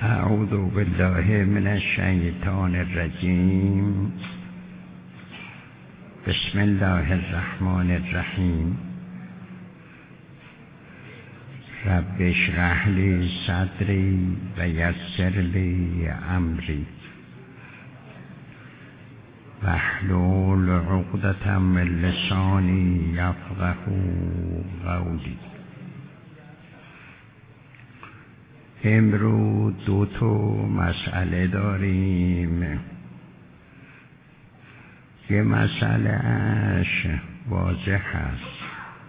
اعوذ بالله من الشیطان الرجیم. بسم الله الرحمن الرحیم. رب اشرح لی صدری و یسر لی امری واحلل عقدة من لسانی یفقهوا قولی. امروز دو مسئله داریم. یه مسئلهش واضح است،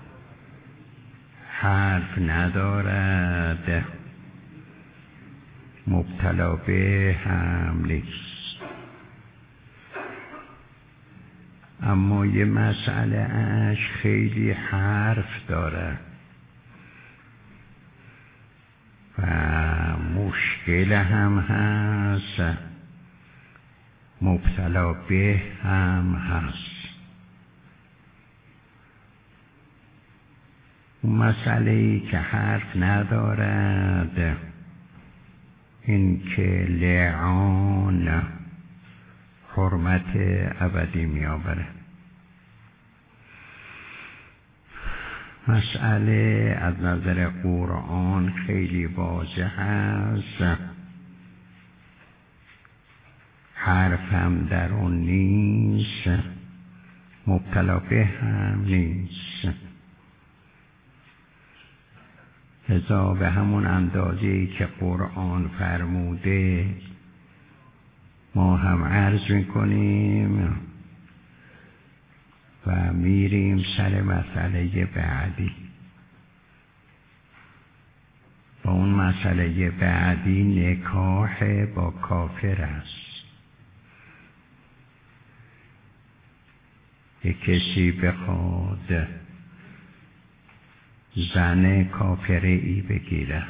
حرف ندارد، مبتلا به هم نیست. اما یه مسئلهش خیلی حرف داره و مشکل هم هست، مبتلا به هم هست. اون مسئله‌ای که حرف ندارد این که لعان حرمت ابدی می آورد. مسئله از نظر قرآن خیلی واضح است، حرف هم در اون نیست، مبتلا به هم نیست. لذا به همون اندازه‌ای که قرآن فرموده ما هم عرض میکنیم و میریم سر مسئله بعدی. و اون مسئله بعدی نکاح با کافر است. یک کسی بخواد زن کافره ای بگیره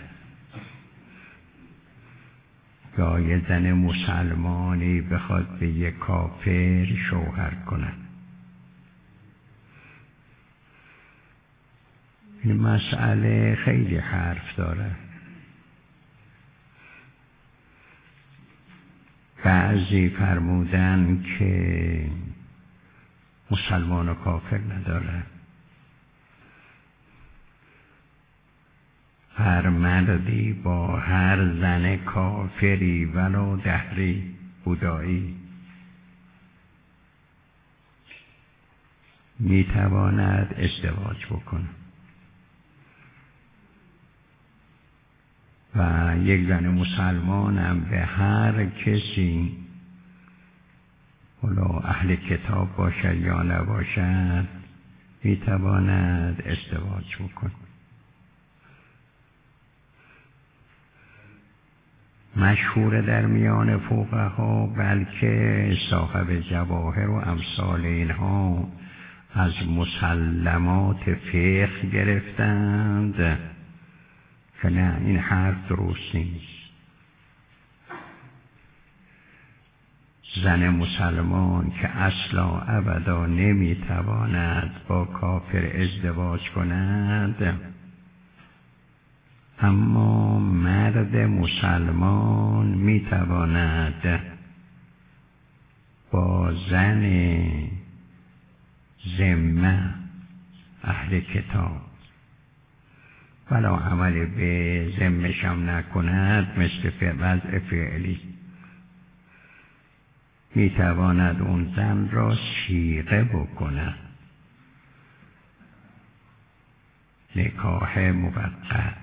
یا یه زن مسلمانی بخواد به یک کافر شوهر کنه، این مسئله خیلی حرف داره. بعضی فرمودن که مسلمان و کافر نداره، هر مردی با هر زن کافری ولو دهری بودایی میتواند ازدواج بکنه و یک زن مسلمان هم به هر کسی ولو اهل کتاب باشد یا نباشد میتواند ازدواج بکنه. مشهور در میان فقها، بلکه صاحب جواهر و امثال اینها از مسلمات فقه گرفتند که نه، این حرف درست نیست. زن مسلمان که اصلا ابدا نمیتواند با کافر ازدواج کند، اما مرد مسلمان میتواند با زن ذمه اهل کتاب ولا عمل به ذمه‌شم نکند، مثل وضع فعلی، میتواند اون زن را صیغه بکند، نکاح موقت.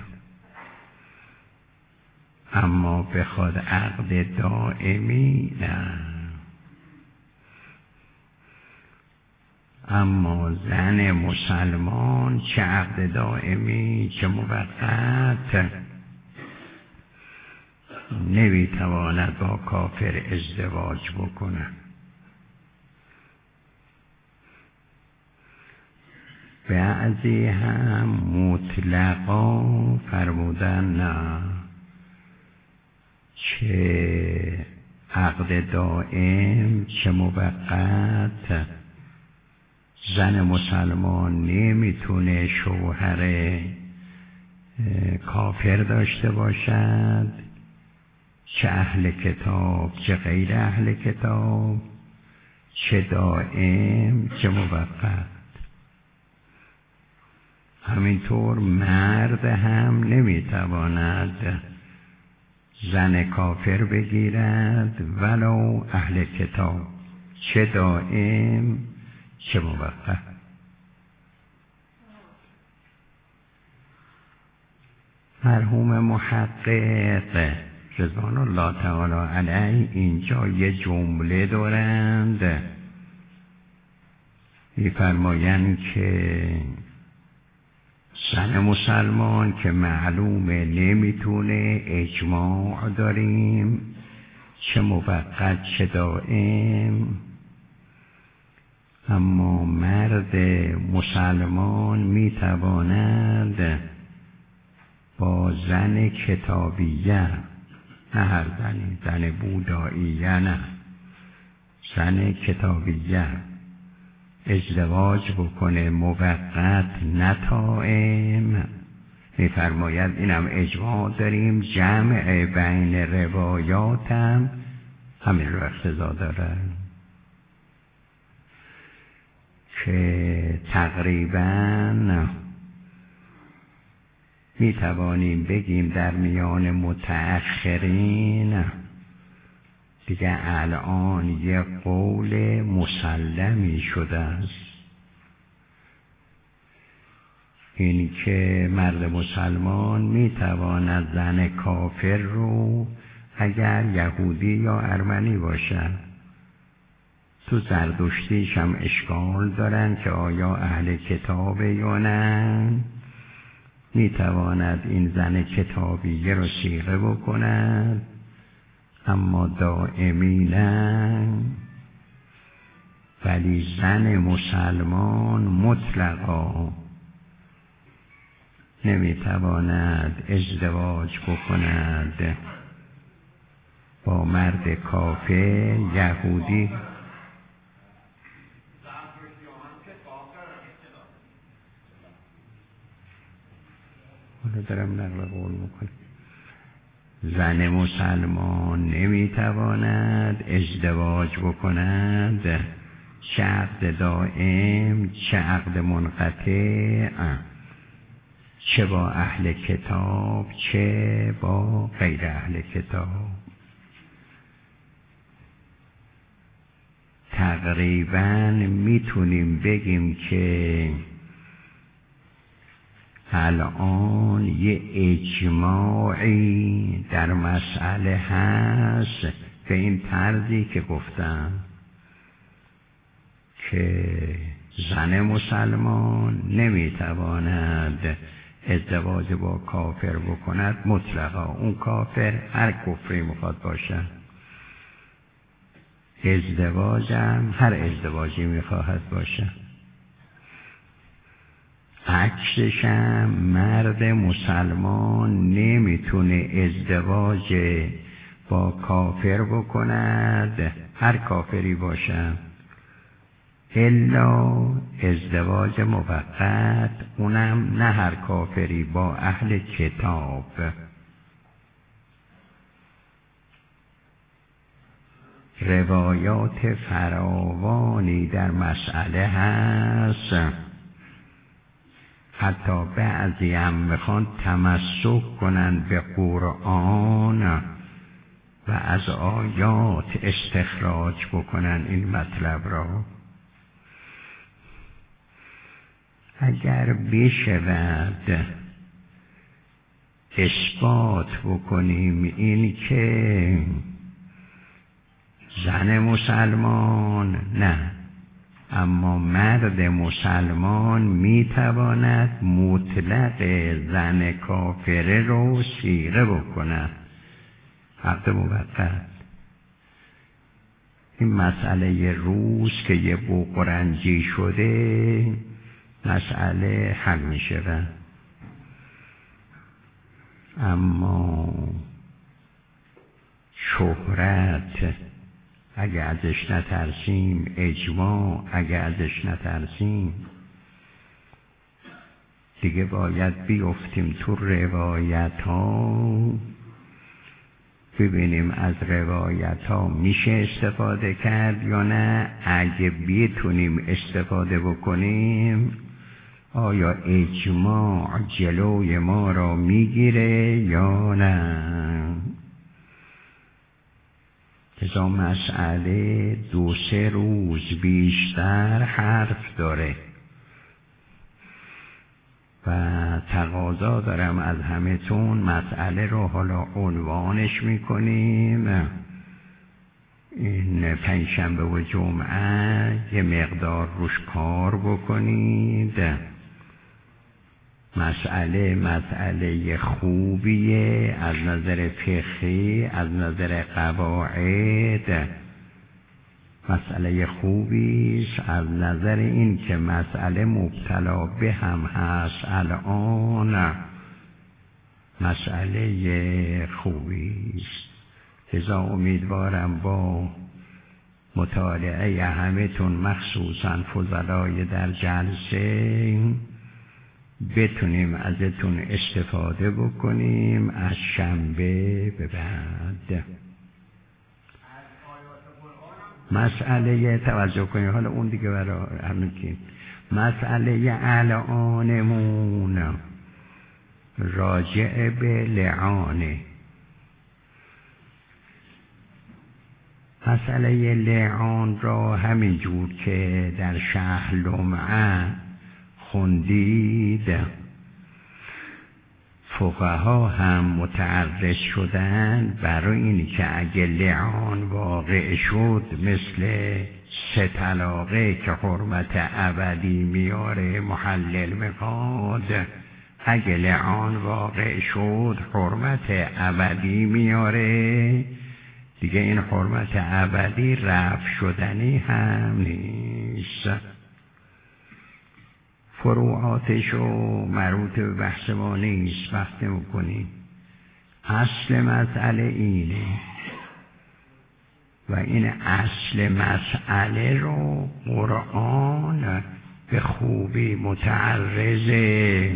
اما بخواد عقد دائمی نه. اما زن مسلمان چه عقد دائمی چه موقت نمیتواند با کافر ازدواج بکنه. بعضی هم مطلقا فرمودن نه، چه عقد دائم چه موقت زن مسلمان نمیتونه شوهر کافر داشته باشد چه اهل کتاب چه غیر اهل کتاب، چه دائم چه موقت. همینطور مرد هم نمیتواند زن کافر بگیرد ولو اهل کتاب، چه دائم چه موقت. مرحوم محقق رضوان الله تعالی علیه اینجا یه جمله دارند، می‌فرمایند که زن مسلمان که معلومه نمیتونه، اجماع داریم، چه موقت چه دائم. اما مرد مسلمان میتواند با زن کتابیه، نه هر زنی، زن بوداییه نه، زن کتابیه ازدواج بکنه، موقت نه دائم. میفرماید اینم اجماع داریم، جمع بین روایات هم همین رو اقتضا داره که تقریباً میتوانیم بگیم در میان متأخرین دیگه الان یه قول مسلمی شده است، این که مرد مسلمان میتواند زن کافر رو اگر یهودی یا ارمنی باشد، تو زردشتیش هم اشکال دارن که آیا اهل کتابه یا نه، میتواند این زن کتابیه رو صیغه بکند، اما دائمی نه. ولی زن مسلمان مطلقا نمیتواند ازدواج بکند با مرد کافر یهودی. حالا دارم نقل قول میکنم. زن مسلمان نمیتواند ازدواج بکند، چه عقد دائم چه عقد منقطع، چه با اهل کتاب چه با غیر اهل کتاب. تقریباً میتونیم بگیم که الان یه اجماعی در مسئله هست به این طرزی که گفتم که زن مسلمان نمیتواند ازدواج با کافر بکند مطلقا، اون کافر هر کفری میخواد باشد، ازدواجم هر ازدواجی میخواهد باشد. عکسشم مرد مسلمان نمیتونه ازدواج با کافر بکند، هر کافری باشد، الا ازدواج موقت، اونم نه هر کافری، با اهل کتاب. روایات فراوانی در مسئله هست، حتی بعضی هم میخوان تمسک کنن به قرآن و از آیات استخراج بکنن این مطلب را. اگر بشود اثبات بکنیم این که زن مسلمان نه، اما مرد مسلمان میتواند مطلق زن کافره رو صیغه بکند، عقد موقت. این مسئله روز که یه بقرنجی شده مسئله حل می شود. اما شهرت اگه ازش نترسیم، اجماع اگه ازش نترسیم، دیگه باید بیفتیم تو روایت ها ببینیم از روایت ها میشه استفاده کرد یا نه. اگه بتونیم استفاده بکنیم آیا اجماع جلوی ما را میگیره یا نه. لذا مسئله 2-3 روز بیشتر حرف داره و تقاضا دارم از همه‌تون مسئله رو حالا عنوانش میکنیم. این پنجشنبه و جمعه یه مقدار روش کار بکنید. مسئله خوبیه از نظر فقهی، از نظر قواعد مسئله خوبیست، از نظر این که مسئله مبتلا به هم هست الان مسئله خوبیست. لذا امیدوارم با مطالعه همه‌تون مخصوصاً فضلای در جلسه بتونیم ازتون استفاده بکنیم از شنبه به بعد. مسئله توجه کنید، حالا اون دیگه برای همین که مسئله الانمون راجع به لعانه. مسئله لعان را همین جور که در شرح لمعه خوندید فقها هم متعرض شدن برای اینی که اگه لعان واقع شد مثل 3 طلاقه که حرمت ابدی میاره محلل میخواد، اگه لعان واقع شد حرمت ابدی میاره دیگه، این حرمت ابدی رفع شدنی هم نیست. فروعاتشو مربوط به بحث ما نیست، بحث نمی‌کنیم. اصل مسئله اینه و این اصل مسئله رو قرآن به خوبی متعرضه.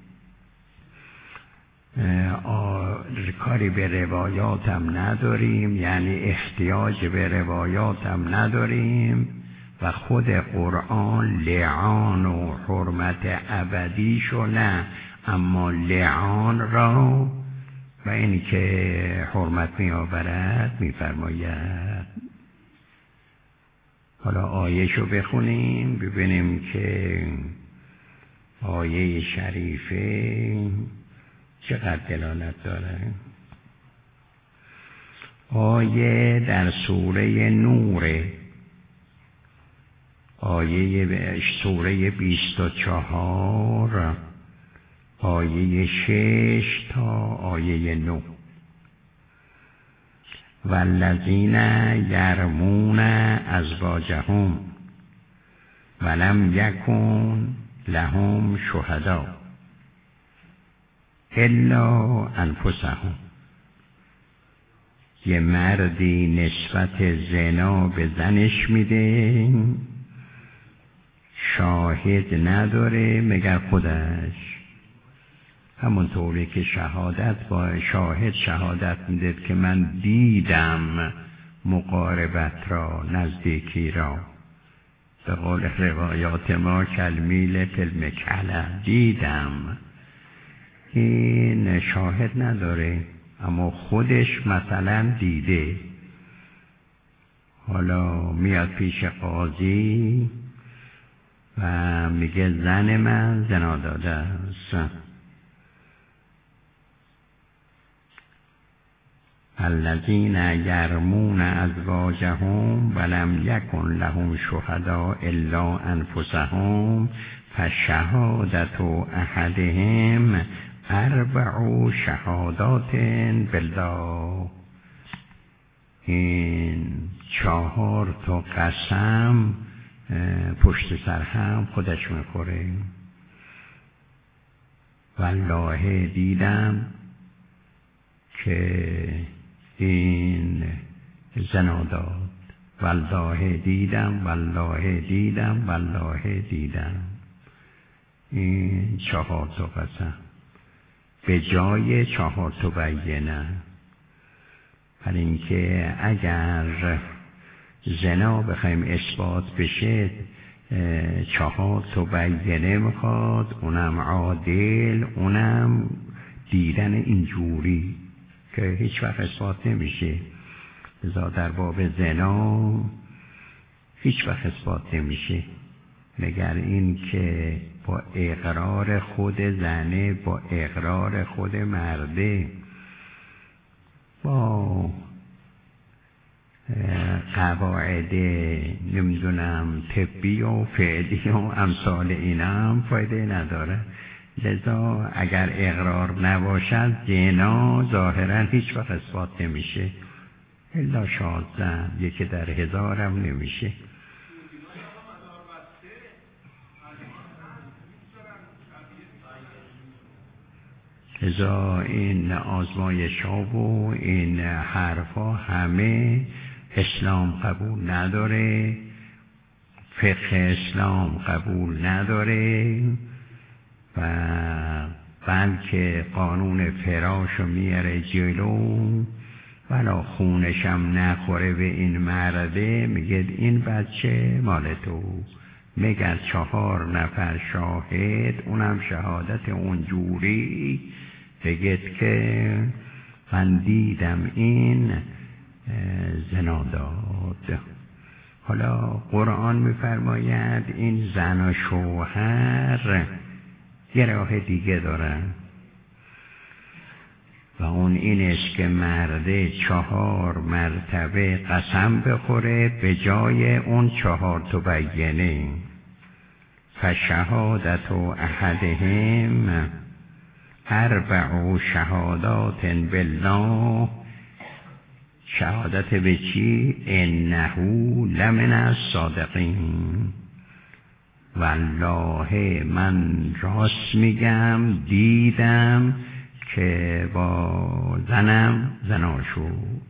کاری به روایاتم نداریم، یعنی احتیاج به روایاتم نداریم و خود قرآن لعان و حرمت ابدیشو نه، اما لعان را و اینی که حرمت می آورد می فرماید. حالا آیهشو بخونیم ببینیم که آیه شریفه چقدر دلالت داره. آیه در سوره نور، آیه سوره 24 آیه 6 تا آیه 9. والذین یرمون ازواجهم ولم یکن لهم شهدا الا انفسهم. یه مردی نسبت زنا به زنش میده، شاهد نداره مگر خودش، همونطوری که شهادت با شاهد شهادت میده که من دیدم مقاربت را، نزدیکی را، به قول روایات ما کلمیل کلمه کله، دیدم. این شاهد نداره اما خودش مثلا دیده. حالا میاد پیش قاضی و میگه زن من زنا داده است. الذین یرمون ازواجهم ولم یکن لهم شهدا الا انفسهم فشهادت احدهم 4 شهادات بالله. این 4 تا قسم پشت سر هم خودش میخوره. والله دیدم که این زنا داد، والله دیدم، والله دیدم، والله دیدم. این 4 تا قسم به جای 4 تا بینه. برای اینکه اگر زنا بخوایم اثبات بشه 4 تا بیانه میخواد، اونم عادل، اونم دیدن اینجوری که هیچ وقت اثبات نمیشه. لذا در باب زنا هیچ وقت اثبات نمیشه مگر این که با اقرار خود زنه، با اقرار خود مرده، با قواعد نمیدونم طبی و فعلی و امثال اینا هم فایده نداره. لذا اگر اقرار نباشد زنا ظاهرا هیچ وقت اثبات نمیشه، الا شاذ، یکی در 1000 هم نمیشه. لذا این آزمایش ها و این حرفا همه اسلام قبول نداره، فقه اسلام قبول نداره و بلکه قانون فراشو میاره جلو، ولا خونشم نخوره به این مرده، میگه این بچه مال تو، مگر 4 نفر شاهد، اونم شهادت اونجوری بگید که من دیدم این زنا داد. حالا قرآن میفرماید این زن و شوهر یه راه دیگه دارن و اون این است که مرده 4 مرتبه قسم بخوره به جای اون 4 تا بیانه. فشهادت احدهم 4 شهادات بالله، شهادت به چی؟ انه لمن الصادقین، والله من راست میگم دیدم که با زنم زنا شد.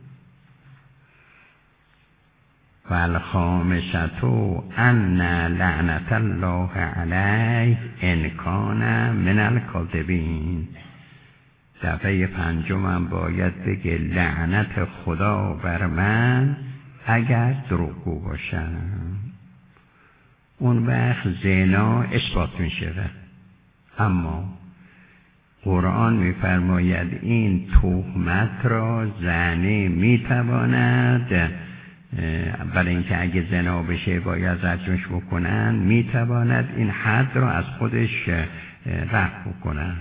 والخامسة ان لعنت الله علیه ان کان من الکاذبین، دفعه 5 باید بگه لعنت خدا بر من اگر دروغگو باشم. اون وقت زنا اثبات می شود. اما قرآن می فرماید این تهمت را زنه می تواند، برای اینکه اگه زنا بشه باید رجمش بکنن، می تواند این حد را از خودش رفع بکنن.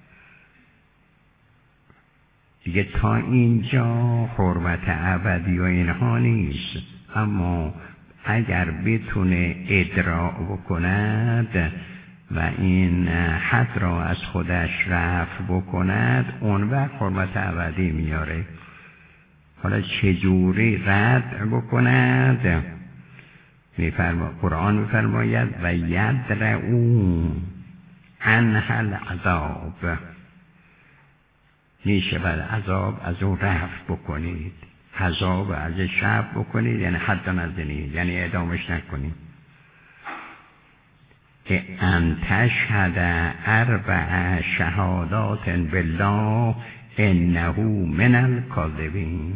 دیگه تا اینجا حرمت ابدی و اینها نیست، اما اگر بتونه ادراع بکند و این حد را از خودش رفع بکند، اون وقت حرمت ابدی میاره. حالا چجوری رد بکند؟ قرآن میفرماید و یدرؤ عنها العذاب، میشه بعد عذاب از اون رفع بکنید، عذاب ازش رفع بکنید، یعنی حد نزنید، یعنی اعدامش نکنید. که ان تشهد 4 شهادات بالله انه من الکاذبین،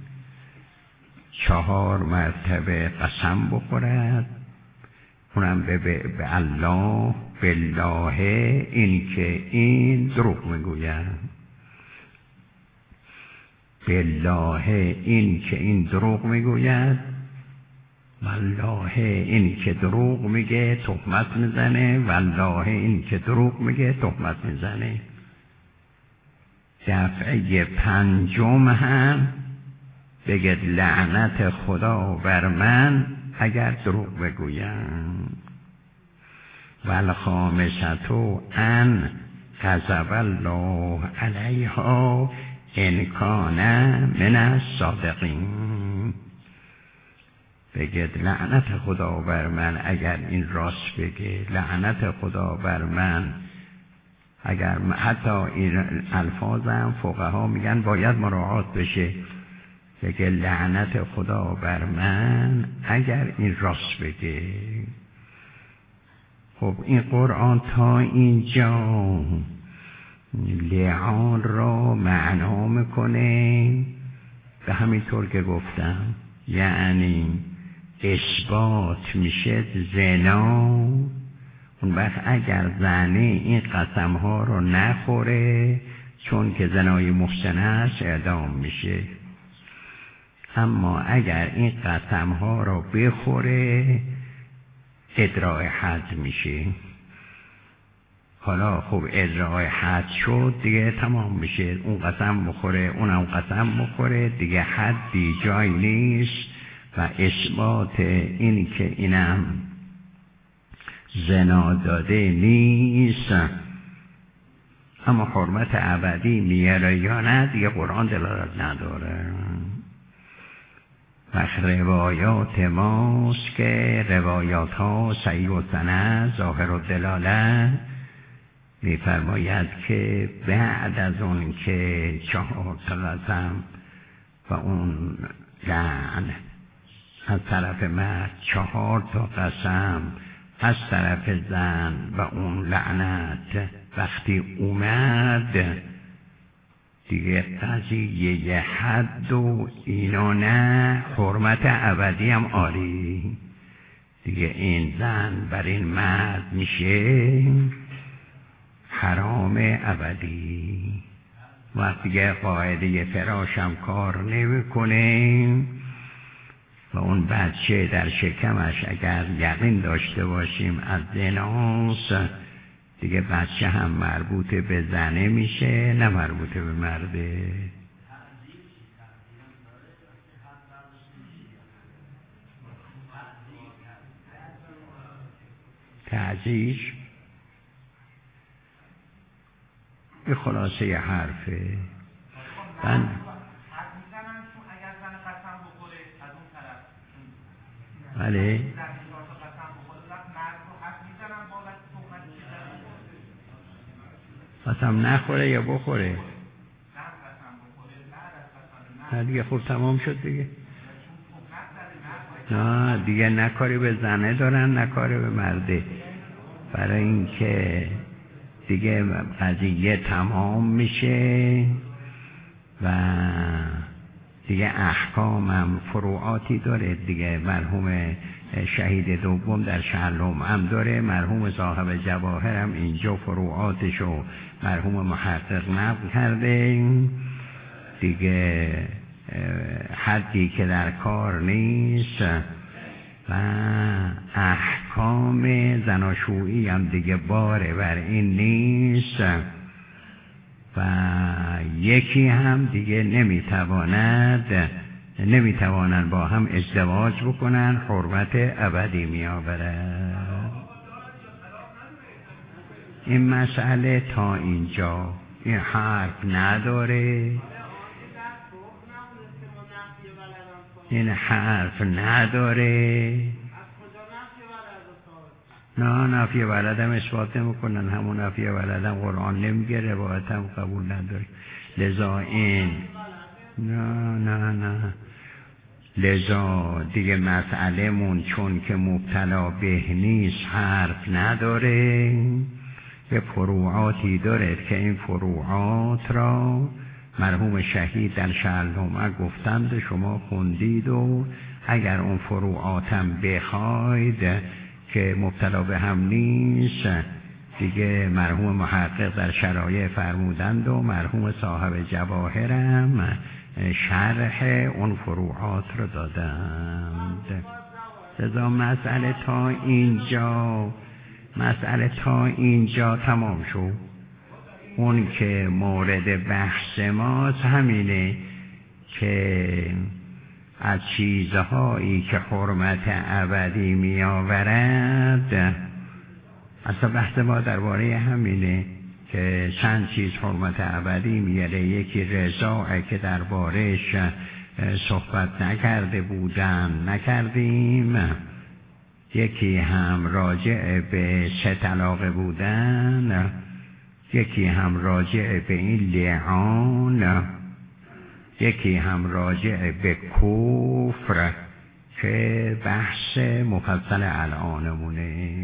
4 مرتبه قسم بخورد، اونم به الله، بالله، این که این دروغ میگوید، بالله این که این دروغ میگوید، والله این که دروغ میگه تهمت میزنه، والله این که دروغ میگه تهمت میزنه. دفعه 5 هم بگید لعنت خدا بر من اگر دروغ بگویم. والخامسة ان غضب الله علیها ان کان من الصادقین، بگید لعنت خدا بر من اگر این راست بگه، لعنت خدا بر من اگر، حتی این الفاظ هم فقها میگن باید مراعات بشه، بگه لعنت خدا بر من اگر این راست بگه. خب این قرآن تا اینجا لعان را معنا میکنه به همین طور که گفتم، یعنی اثبات میشه زنا. اون وقت اگر زنه این قسم ها رو نخوره، چون که زنای محسن است، اعدام میشه. اما اگر این قسم ها رو بخوره، ادراء حد میشه. حالا خب ادراء حد شد دیگه تمام میشه. اون قسم بخوره، اونم قسم بخوره، دیگه حدی جای نیست و اثبات این که اینم زنا داده نیست. اما حرمت ابدی میاره یا نه، دیگه قرآن دلالت نداره. و روایات ماست که روایات ها صحیح و سند ظاهر و دلالت می‌فرماید که بعد از اون که 4 قسم و اون لعن از طرف مرد، 4 قسم از طرف زن و اون لعنت وقتی اومد، دیگه قضیه حد و اینا نه، حرمت ابدی هم آری. دیگه این زن بر این مرد میشه حرام ابدی. وقتی که قاعده فراش هم کار نمیکنه و اون بچه در شکمش اگر یقین داشته باشیم از زناست، دیگه بچه هم مربوط به زنه میشه، نه مربوط به مرده. تعزیش به خلاصه حرفه. بله قسم نخوره یا بخوره؟ نه دیگه خب تمام شد دیگه. نه دیگه نه کاری به زنه دارن نه کاری به مرده، برای اینکه دیگه قضیه تمام میشه و دیگه احکامم فروعاتی داره دیگه. مرحوم شهید دوم در شهرلوم هم داره، مرحوم صاحب جواهر هم اینجا فروعاتشو مرحوم محقق نقل کرده دیگه. حدی که در کار نیست و احکام زناشویی هم دیگه باره بر این نیست و یکی هم دیگه نمیتوانند با هم ازدواج بکنن، حرمت ابدی میآورد. این مسئله تا اینجا این حرف نداره، این حرف نداره. نه نفی ولدم اثبات نمیکنن، همون نفی ولدم قرآن نمیگه، روایت هم قبول نداره. لذا این نه لذا دیگه مسئله مون چون که مبتلا به نیست حرف نداره، یه فروعاتی داره که این فروعات را مرحوم شهید در شهرلومه گفتند شما خوندید و اگر اون فروعاتم بخواید که مبتلا به هم نیست، دیگه مرحوم محقق در شرایع فرمودند و مرحوم صاحب جواهرم شرح اون فروعات رو دادند. لذا مسئله تا اینجا تمام شد. اون که مورد بحث ماست همینه که از چیزهایی که حرمت ابدی می آورد، اصلا بحث ما درباره همینه که چند چیز حرمت ابدی میاره. یکی رضاعه که دربارهش صحبت نکردیم، یکی هم راجع به 3 طلاق بودن، یکی هم راجع به این لعان، یکی هم راجع به کفر که بحث مفصل الانمونه.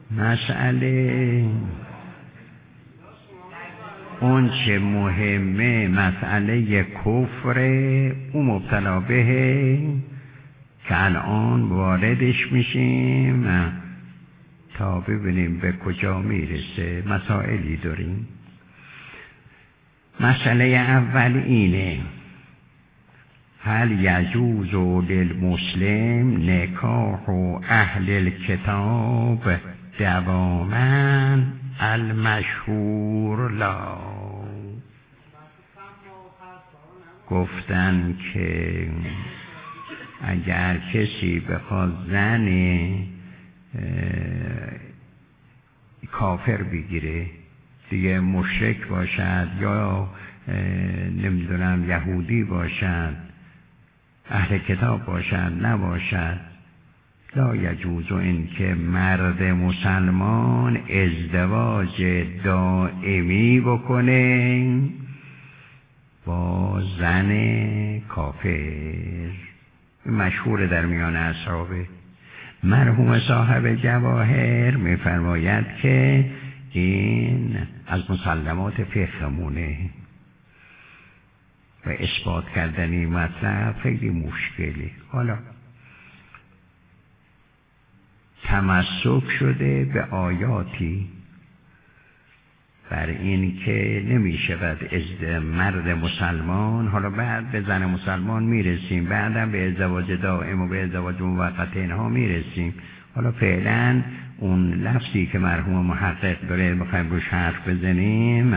مسئله اون چه مهمه مسئله کفر او مبتلا بهه که الان واردش میشیم تا ببینیم به کجا میرسه. مسائلی داریم. مسئله اول اینه: هل یجوز للمسلم نکاح اهل الکتاب دواما؟ المشهور لا. گفتن که اگر کسی بخواد زن کافر بگیره، دیگه مشرک باشد یا نمیدونم یهودی باشد، اهل کتاب باشد نباشد، لا یجوز این که مرد مسلمان ازدواج دائمی بکنه با زن کافر. مشهور در میان اصحابه. مرحوم صاحب جواهر میفرماید که این از مسلمات فقهمونه و اثبات کردن این مطلب خیلی مشکلی. حالا تمسک شده به آیاتی بر این که نمی شود مرد مسلمان، حالا بعد به زن مسلمان میرسیم، بعدم به ازدواج دائم و به ازدواج موقت اینها میرسیم. حالا فعلا اون لفظی که مرحوم محقق داره بخوایم روش حرف بزنیم: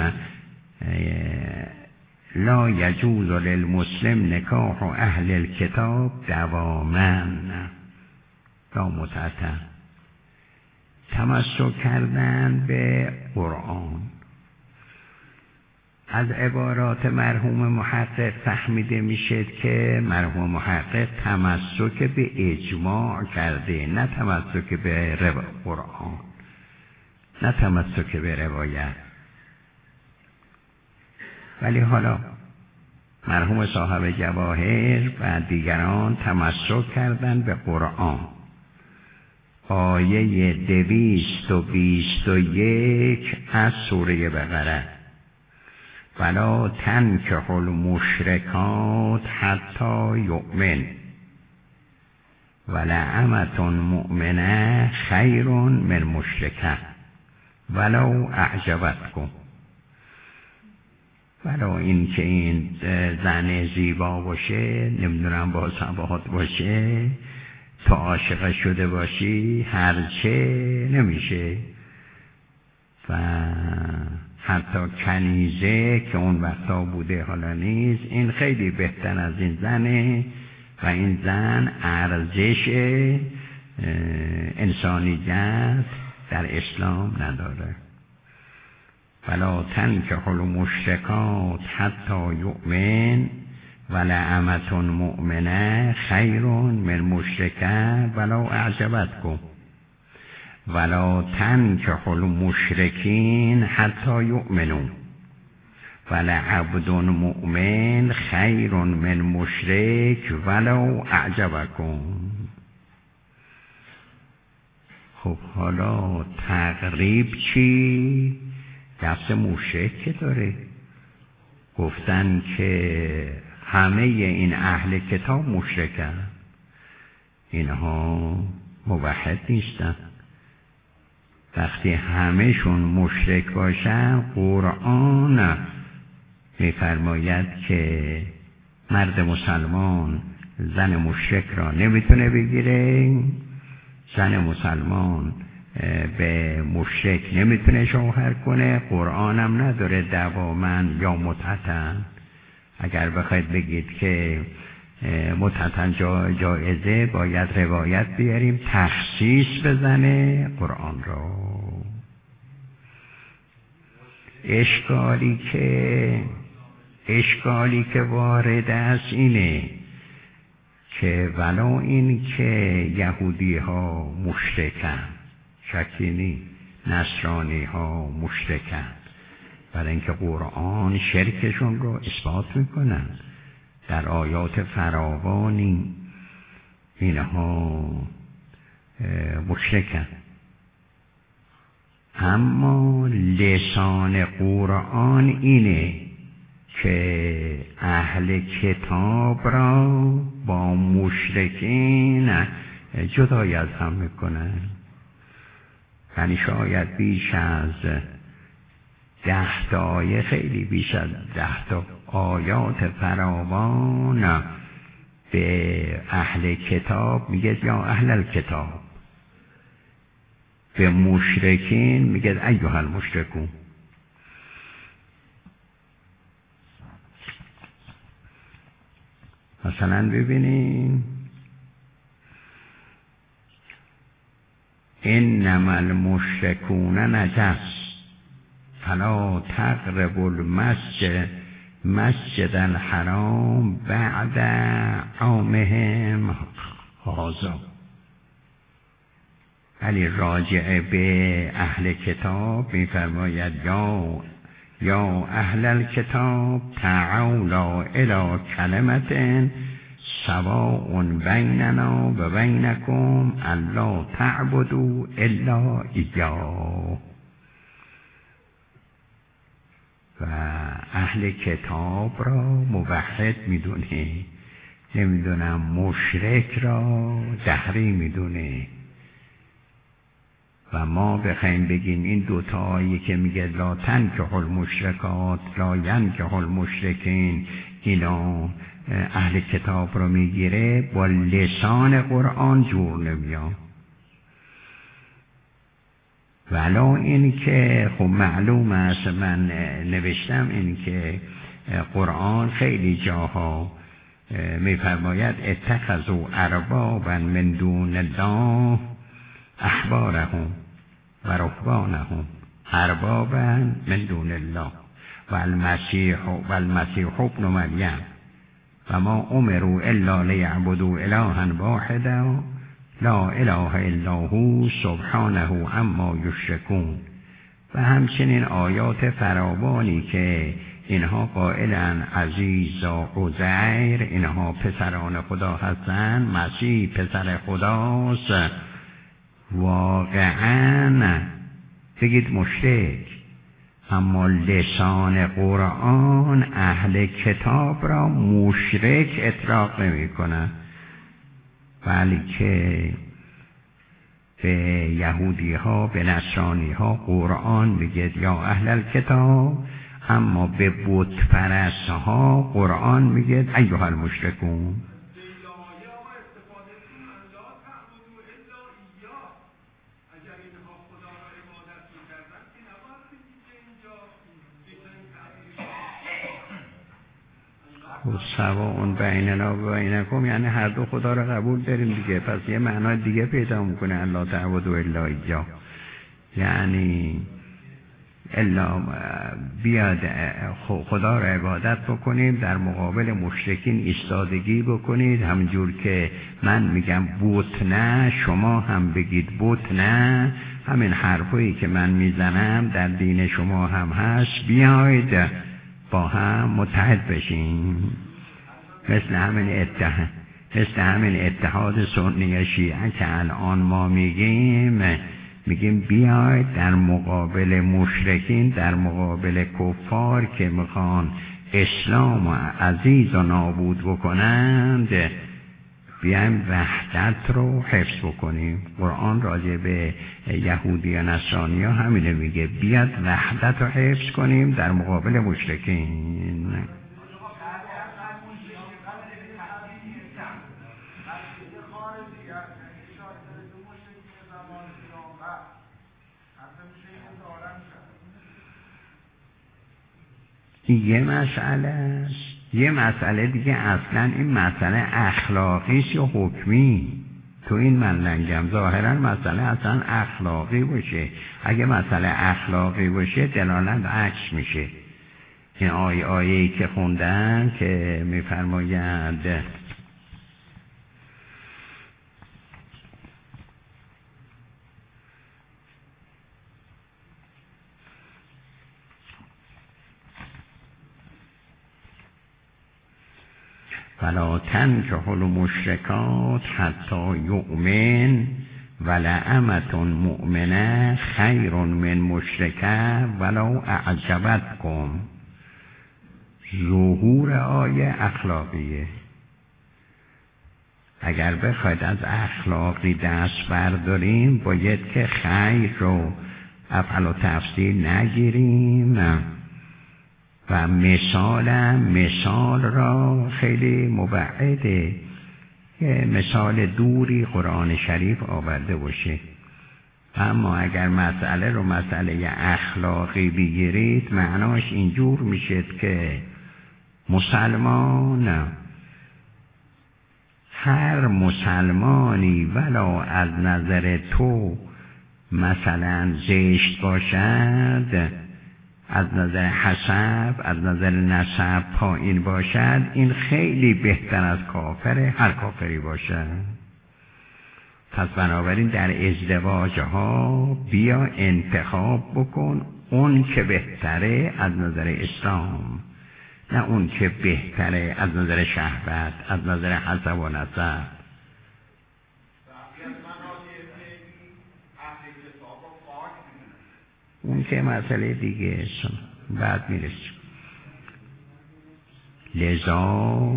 لا یجوز للمسلم نکاح اهل الکتاب دواما، لا متعتا. تمسک کردن به قرآن. از عبارات مرحوم محقق فهمیده میشه که مرحوم محقق تمسک به اجماع کرده، نه تمسک به قرآن، نه تمسک به روایت. ولی حالا مرحوم صاحب جواهر و دیگران تمسک کردن به قرآن. آیه 221 از سوره بقره: ولا تنکحوا المشرکات حتی یؤمن ولامة مؤمنة خیر من مشرکه ولو اعجبتکم. ولو این که این زن زیبا باشه، نمیدونم با صباحات باشه، تو عاشق شده باشی، هرچه نمیشه. و حتی کنیزه که اون وقتا بوده حالا نیست، این خیلی بهتر از این زنه و این زن ارزش انسانیت در اسلام نداره. ولا تنکحوا المشرکات حتی یؤمن ولامة مؤمنة خیر من مشرکه ولو اعجبتکم ولا تنکحوا المشرکین حتی یؤمنوا ولعبد مؤمن خیر من مشرک ولو اعجبکم. خب حالا تقریب چی؟ لفظ مشرک که داره. گفتن که همه این اهل کتاب مشرکن، اینها موحد نیستن. وقتی همهشون مشرک باشن، قرآن میفرماید که مرد مسلمان زن مشرک را نمیتونه بگیره، زن مسلمان به مشرک نمیتونه شوهر کنه. قرآن هم نداره دواما یا متعتا. اگر بخواید بگید که متعتا جایزه، باید روایت بیاریم تخصیص بزنه قرآن را. اشکالی که وارد است اینه که ولو این که یهودی ها مشرکن، شکی نیست، نصرانی ها مشرکن، برای اینکه قرآن شرکشون رو اثبات میکنن در آیات فراوانی. اینها مشرکن. اما لسان قرآن اینه که اهل کتاب را با مشرکین جدای از هم میکنه. یعنی شاید بیش از 10 تا آیه، خیلی بیش از 10 تا آیات فراوان به اهل کتاب میگه یا اهل الکتاب، به مشرکین میگه ایها المشرکون. مثلا ببینیم انما المشرکون نجس فلا تقربوا مسجد الحرام بعد عامهم هذا. ولی راجع به اهل کتاب می‌فرماید یا اهل الکتاب تعالوا الی کلمة سواء بیننا و بینکم الا تعبدوا الا ایاه. و اهل کتاب را موحد میدونه، نمیدونم مشرک را دهری میدونه. و ما بخوایم بگیم این دوتا آیه که میگه لا تنکحوا المشرکات لا ینکحوا المشرکین، اینا اهل کتاب رو میگیره، با لسان قرآن جور نمیاد. ولا این که خب معلوم است، من نوشتم این که قرآن خیلی جاها میفرماید اتخذوا اربابا من دون الله احبارهم و رهبانهم اربابا من دون الله و المسیح ابن مریم و ما امروا الا لیعبدوا الها واحدا لا اله الا هو سبحانه عما یشرکون. و همچنین آیات فراوانی که اینها قائلن عزیز و عزیر اینها پسران خدا هستند، مسیح پسر خداست. واقعا بگید مشرک، اما لسان قرآن اهل کتاب را مشرک اطلاق نمی کنه، بلکه به یهودی ها به نصرانی ها قرآن میگه یا اهل الکتاب، اما به بت پرست ها قرآن میگه ایها المشرکون. سواء بیننا و بینکم یعنی هر دو خدا رو قبول داریم دیگه، پس یه معنای دیگه پیدا میکنه الا تعبدوا الا ایاه، یعنی الا بیاد خدا رو عبادت بکنیم، در مقابل مشرکین ایستادگی بکنید. همینجور که من میگم بت نه، شما هم بگید بت نه. همین حرفایی که من میزنم در دین شما هم هست، بیاید با هم متحد بشیم. مثل همین اتحاد سنی شیعه که الان ما میگیم بیاید در مقابل مشرکین، در مقابل کفار که میخوان اسلام و عزیز و نابود بکنند، بیایم وحدت رو حفظ بکنیم. قرآن راجع به یهودی و نصرانی ها همینه میگه، بیاد وحدت رو حفظ کنیم در مقابل مشرکین. یه مسئله دیگه، اصلا این مسئله اخلاقی است یا حکمی؟ تو این من لنگم ظاهرا مسئله اصلا اخلاقی باشه. اگه مسئله اخلاقی باشه دلالت عکس میشه. این آیه‌ای که خوندن که میفرماید فلا تنکحوا المشرکات حتی یؤمن ولأمة مؤمنه خیر من مشرکه ولو اعجبتکم. ظهور آیه اخلاقیه. اگر بخواید از اخلاقی دست برداریم باید که خیر رو افعال و تفضیل نگیریم و مثال را خیلی مبعده، یه مثال دوری قرآن شریف آورده باشه. اما اگر مسئله اخلاقی بگیرید معناش اینجور میشه که هر مسلمانی ولو از نظر تو مثلا زشت باشد، از نظر حسب، از نظر نسب پایین باشد، این خیلی بهتر از کافر هر کافری باشد. پس بنابراین در ازدواج ها بیا انتخاب بکن اون که بهتره از نظر اسلام، نه اون که بهتره از نظر شهوت، از نظر حسب و نسب. اون که مسئله دیگه بعد میرسیم. لذا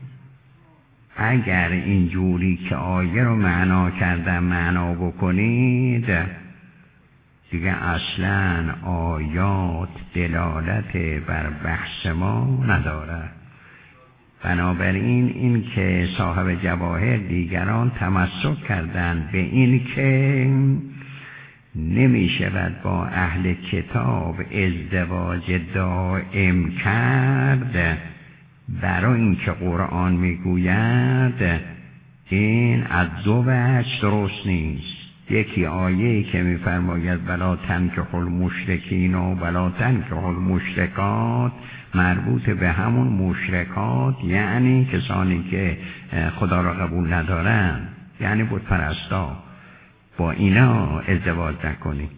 اگر اینجوری که آیه رو معنا بکنید دیگه اصلا آیات دلالت بر بحث ما نداره. بنابراین این که صاحب جواهر دیگران تمسک کردن به این که نمی شود با اهل کتاب ازدواج دائم کرد، برای اینکه قرآن میگوید این از دو وجه درست نیست. یکی آیه‌ای که میفرماید ولا تنکحوا المشرکین و ولا تنکحوا المشرکات مربوط به همون مشرکات، یعنی کسانی که خدا را قبول ندارن، یعنی بت پرستا، با اینا ازدواج نکنید.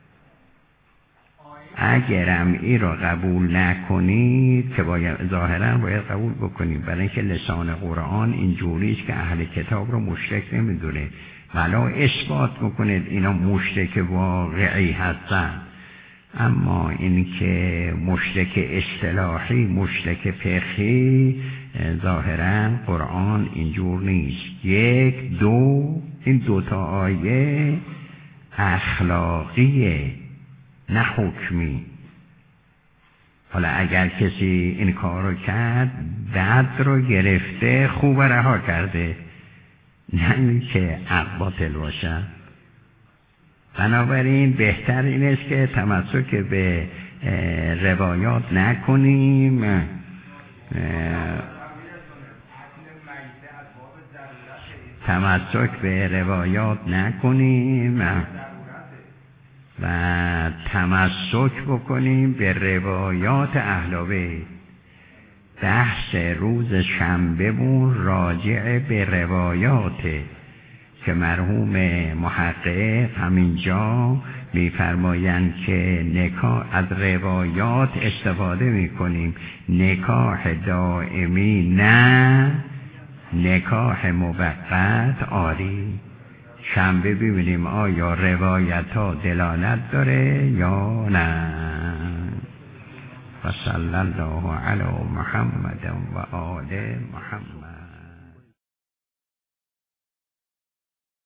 اگرم این را قبول نکنید که ظاهرا باید قبول بکنید، برای اینکه لسان قرآن اینجوریست که اهل کتاب رو مشرک نمیدونه، ولا اثبات میکنید اینا مشرک واقعی هستن. اما این که مشرک اصطلاحی، مشرک فقهی، ظاهرا قرآن اینجور نیست. یک، دو، این دوتا آیه اخلاقیه نه حکمی. حالا اگر کسی این کار رو کرد بد رو گرفته خوب رها کرده، نه این که حق باطل باشه. بنابراین بهتر این است که تمسک به روایات نکنیم. تمسک به روایات نکنیم و تمسک بکنیم به روایات اهل بیت. بحث روز شنبه بون راجع به روایاته که مرحوم محقق همینجا میفرمایند که نکاح از روایات استفاده میکنیم، نکاح دائمی نه، نکاح موقت آری. شنبه ببینیم آیا روایت ها دلالت داره یا نه. و صلی الله علی محمد و آل محمد.